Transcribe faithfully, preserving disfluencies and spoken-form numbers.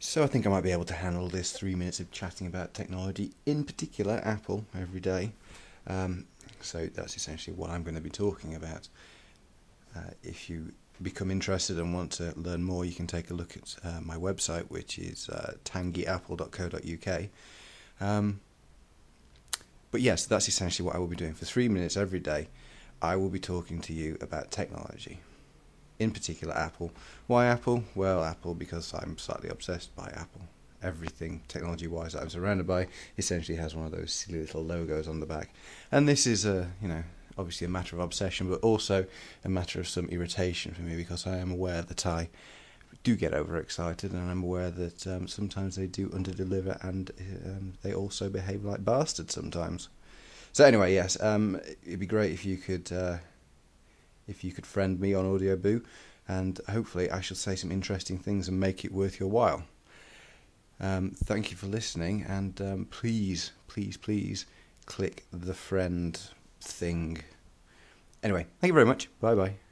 So I think I might be able to handle this three minutes of chatting about technology, in particular Apple, every day. Um, so that's essentially what I'm going to be talking about. Uh, if you become interested and want to learn more, you can take a look at uh, my website, which is uh, tangy apple dot co dot uk. Um, but yes, that's essentially what I will be doing. For three minutes every day, I will be talking to you about technology. In particular, Apple. Why Apple? Well, Apple because I'm slightly obsessed by Apple. Everything technology-wise that I'm surrounded by essentially has one of those silly little logos on the back. And this is a, you know, obviously a matter of obsession, but also a matter of some irritation for me because I am aware that I do get overexcited, and I'm aware that um, sometimes they do underdeliver, and um, they also behave like bastards sometimes. So anyway, yes, um, it'd be great if you could. Uh, if you could friend me on Audioboo, and hopefully I shall say some interesting things and make it worth your while. Um, thank you for listening, and um, please, please, please click the friend thing. Anyway, thank you very much. Bye bye.